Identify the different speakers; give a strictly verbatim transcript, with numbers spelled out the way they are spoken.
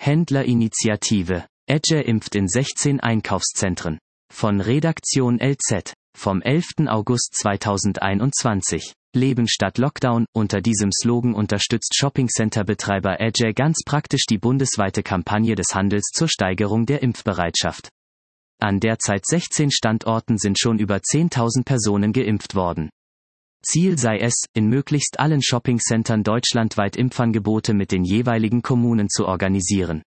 Speaker 1: Händlerinitiative. Edge impft in sechzehn Einkaufszentren. Von Redaktion L Z. Vom elften August zweitausendeinundzwanzig. Leben statt Lockdown. Unter diesem Slogan unterstützt Shoppingcenter-Betreiber Edge ganz praktisch die bundesweite Kampagne des Handels zur Steigerung der Impfbereitschaft. An derzeit sechzehn Standorten sind schon über zehntausend Personen geimpft worden. Ziel sei es, in möglichst allen Shoppingcentern deutschlandweit Impfangebote mit den jeweiligen Kommunen zu organisieren.